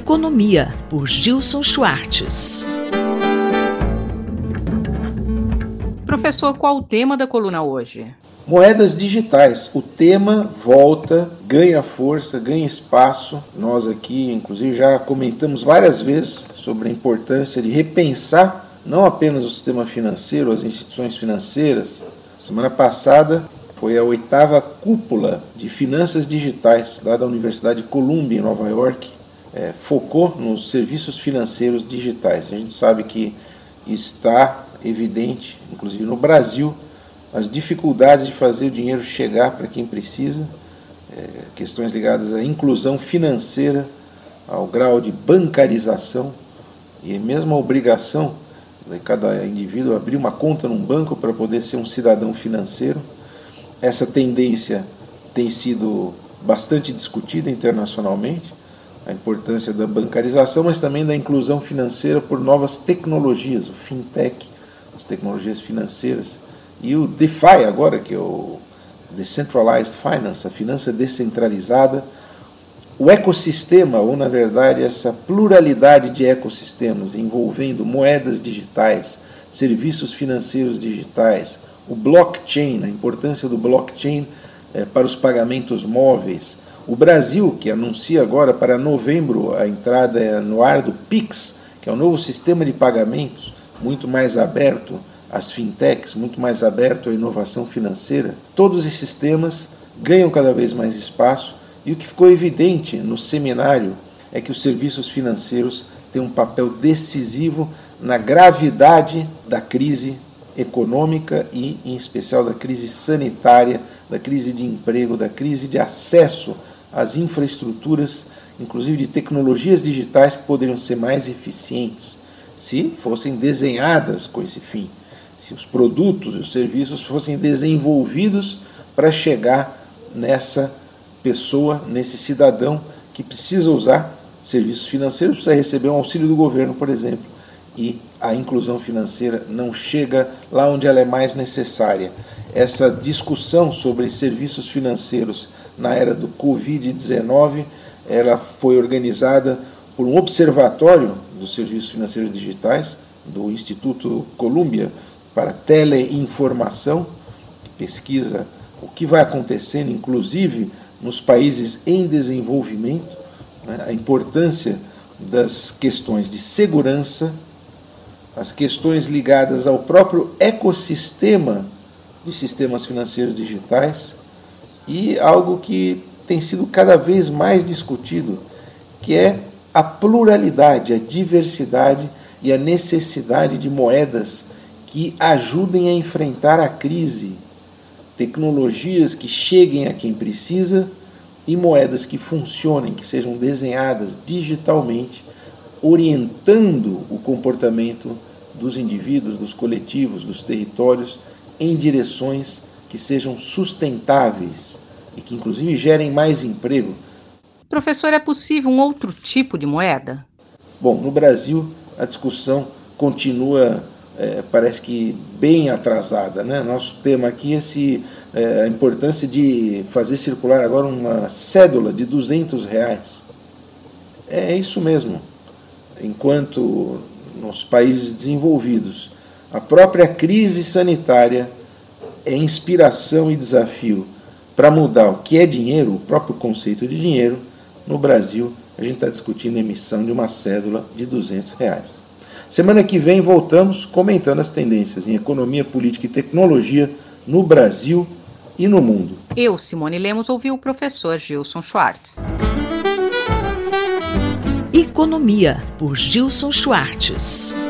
Economia, por Gilson Schwartz. Professor, qual o tema da coluna hoje? Moedas digitais. O tema volta, ganha força, ganha espaço. Nós aqui, inclusive, já comentamos várias vezes sobre a importância de repensar não apenas o sistema financeiro, as instituições financeiras. Semana passada foi a 8ª cúpula de finanças digitais lá da Universidade de Columbia, em Nova York. Focou nos serviços financeiros digitais. A gente sabe que está evidente, inclusive no Brasil, as dificuldades de fazer o dinheiro chegar para quem precisa, questões ligadas à inclusão financeira, ao grau de bancarização e mesmo a obrigação de cada indivíduo abrir uma conta num banco para poder ser um cidadão financeiro. Essa tendência tem sido bastante discutida internacionalmente, a importância da bancarização, mas também da inclusão financeira por novas tecnologias, o fintech, as tecnologias financeiras, e o DeFi agora, que é o Decentralized Finance, a finança descentralizada, o ecossistema, ou na verdade essa pluralidade de ecossistemas envolvendo moedas digitais, serviços financeiros digitais, o blockchain, a importância do blockchain para os pagamentos móveis. O Brasil, que anuncia agora para novembro a entrada no ar do Pix, que é um novo sistema de pagamentos, muito mais aberto às fintechs, muito mais aberto à inovação financeira. Todos esses temas ganham cada vez mais espaço e o que ficou evidente no seminário é que os serviços financeiros têm um papel decisivo na gravidade da crise econômica e, em especial, da crise sanitária, da crise de emprego, da crise de acesso às infraestruturas, inclusive de tecnologias digitais que poderiam ser mais eficientes se fossem desenhadas com esse fim, se os produtos e os serviços fossem desenvolvidos para chegar nessa pessoa, nesse cidadão que precisa usar serviços financeiros, precisa receber um auxílio do governo, por exemplo, e a inclusão financeira não chega lá onde ela é mais necessária. Essa discussão sobre serviços financeiros na era do Covid-19, ela foi organizada por um observatório dos serviços financeiros digitais, do Instituto Columbia para Teleinformação, que pesquisa o que vai acontecendo, inclusive nos países em desenvolvimento, a importância das questões de segurança, as questões ligadas ao próprio ecossistema de sistemas financeiros digitais e algo que tem sido cada vez mais discutido, que é a pluralidade, a diversidade e a necessidade de moedas que ajudem a enfrentar a crise, tecnologias que cheguem a quem precisa e moedas que funcionem, que sejam desenhadas digitalmente, orientando o comportamento dos indivíduos, dos coletivos, dos territórios em direções que sejam sustentáveis e que inclusive gerem mais emprego. Professor, é possível um outro tipo de moeda? Bom, no Brasil a discussão continua, parece que bem atrasada, né? Nosso tema aqui é a importância de fazer circular agora uma cédula de R$200. É isso mesmo. Enquanto nos países desenvolvidos a própria crise sanitária é inspiração e desafio para mudar o que é dinheiro, o próprio conceito de dinheiro, no Brasil a gente está discutindo a emissão de uma cédula de R$200. Semana que vem voltamos comentando as tendências em economia, política e tecnologia no Brasil e no mundo. Eu, Simone Lemos, ouvi o professor Gilson Schwartz. Economia, por Gilson Schwartz.